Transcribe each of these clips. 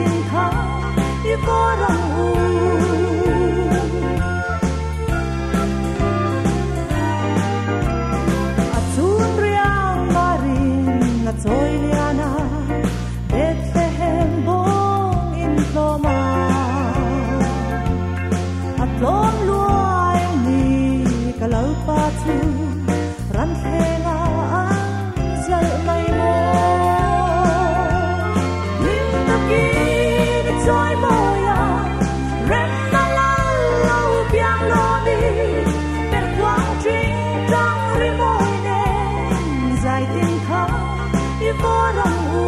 tình thắm đi vô rong u atun riang marin na toy liana Bethlehem bong in Loma at lom luay ni kalau patu ran hela zal mai mo nim taki ni toy moya ren na la lo piang lo ni per quang trinh trong ri môi ne dài tình thắm đi vô rong u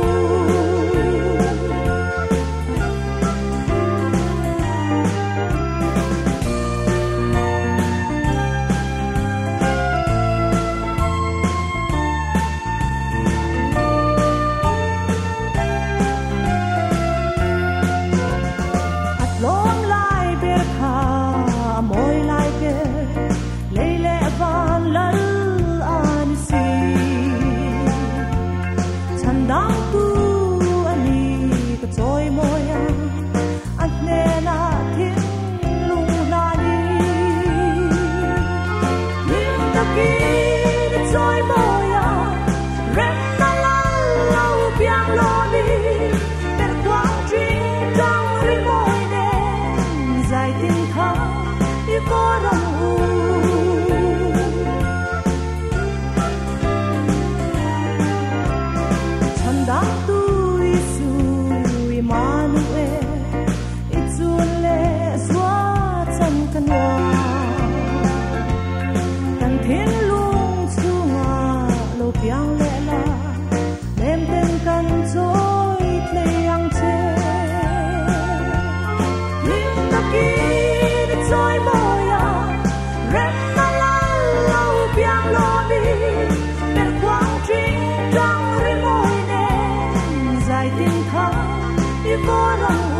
Hãy subscribe cho kênh Ghiền Mì Gõ để không bỏ lỡ